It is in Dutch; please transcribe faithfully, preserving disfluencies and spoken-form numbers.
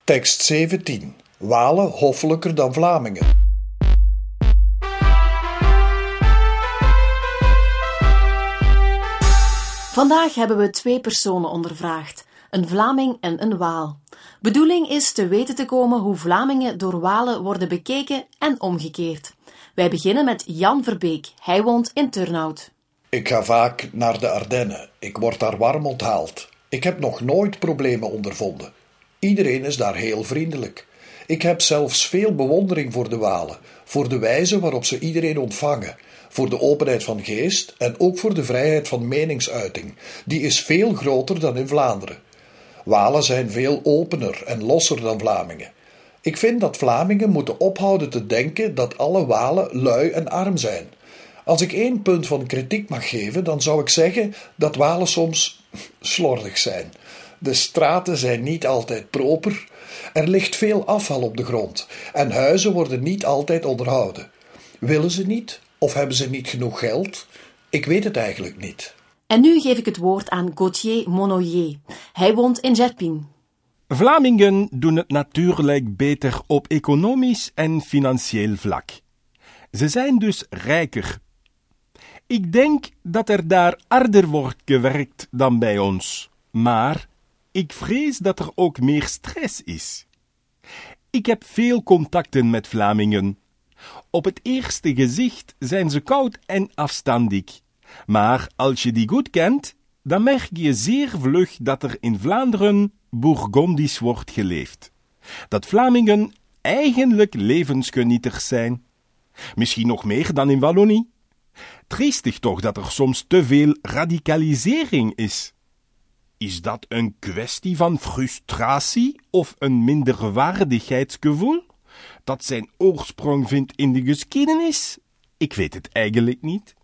Tekst zeventien. Walen hoffelijker dan Vlamingen. Vandaag hebben we twee personen ondervraagd, een Vlaming en een Waal. Bedoeling is te weten te komen hoe Vlamingen door Walen worden bekeken en omgekeerd. Wij beginnen met Jan Verbeek. Hij woont in Turnhout. Ik ga vaak naar de Ardennen. Ik word daar warm onthaald. Ik heb nog nooit problemen ondervonden. Iedereen is daar heel vriendelijk. Ik heb zelfs veel bewondering voor de Walen, voor de wijze waarop ze iedereen ontvangen, voor de openheid van geest en ook voor de vrijheid van meningsuiting. Die is veel groter dan in Vlaanderen. Walen zijn veel opener en losser dan Vlamingen. Ik vind dat Vlamingen moeten ophouden te denken dat alle Walen lui en arm zijn. Als ik één punt van kritiek mag geven, dan zou ik zeggen dat Walen soms slordig zijn. De straten zijn niet altijd proper, er ligt veel afval op de grond en huizen worden niet altijd onderhouden. Willen ze niet of hebben ze niet genoeg geld? Ik weet het eigenlijk niet. En nu geef ik het woord aan Gauthier Monnoyer. Hij woont in Gerpin. Vlamingen doen het natuurlijk beter op economisch en financieel vlak. Ze zijn dus rijker. Ik denk dat er daar harder wordt gewerkt dan bij ons, maar ik vrees dat er ook meer stress is. Ik heb veel contacten met Vlamingen. Op het eerste gezicht zijn ze koud en afstandig. Maar als je die goed kent, dan merk je zeer vlug dat er in Vlaanderen Bourgondisch wordt geleefd. Dat Vlamingen eigenlijk levensgenieters zijn. Misschien nog meer dan in Wallonie. Triestig toch dat er soms te veel radicalisering is. Is dat een kwestie van frustratie of een minderwaardigheidsgevoel dat zijn oorsprong vindt in de geschiedenis? Ik weet het eigenlijk niet.